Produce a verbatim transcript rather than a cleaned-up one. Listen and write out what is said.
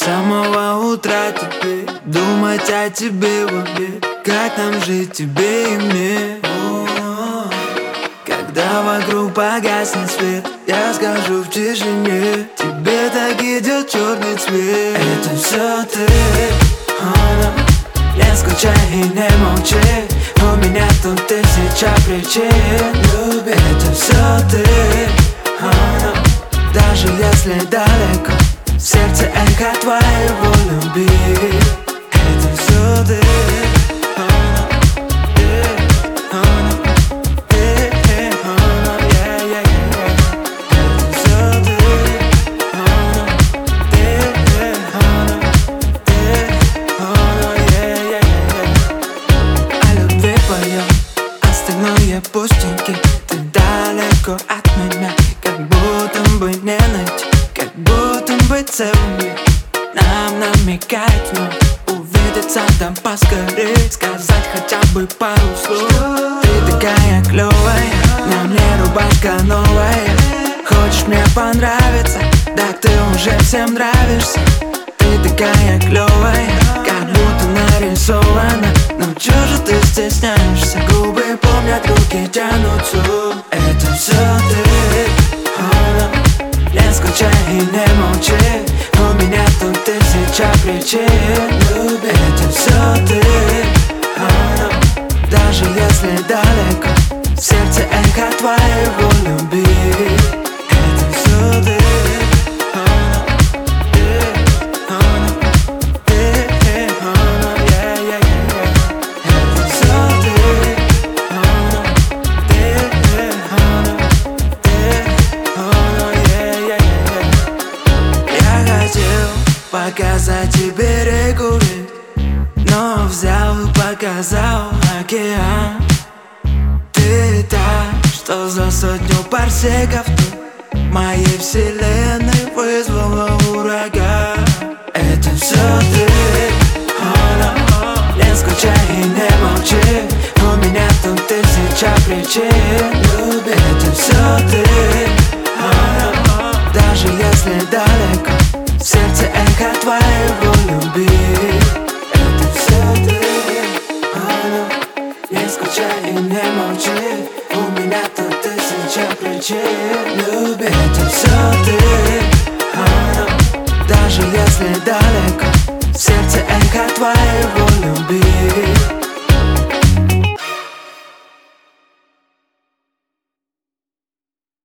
самого утра теперь думать о тебе в обед. Как нам жить, тебе и мне? О-о-о. Когда вокруг погаснет свет, я скажу в тишине, тебе так идет черный цвет. Это все ты, о-о-о. Не скучай и не молчи, у меня тут тысяча причин любить. Это все ты, о-о-о. Даже если далеко, в сердце эхо твоего любви. Это все ты, о-о-о. Остальное пустенький, ты далеко от меня, как будто бы не найти, как будто бы целыми. Нам намекает вновь увидеться, да поскорей сказать хотя бы пару слов. Ты такая клевая, на мне рубашка новая. Хочешь мне понравиться, да ты уже всем нравишься. Ты такая клевая, как будто нарисована. Но чё же ты стесняешься? Губы помнят, руки тянутся. Это все ты, о-о-о. Не скучай и не молчи, у меня тут тысяча причин любить. Это все ты, о-о-о. Даже если далеко, в сердце эхо твоего любви. Это все ты. Показать тебе реку, но взял и показал океан. Ты та, что за сотню парсеков ты моей вселенной вызвала ураган. Это все ты, о-о-о. Не скучай и не молчи, у меня тут тысяча причин любить. Это все ты, о-о-о. Даже если далеко, в сердце эхо твоего любви. Это все ты, о-о-о. Не скучай и не молчи, у меня тут тысяча причин любить. Это все ты, о-о-о. Даже если далеко, в сердце эхо твоего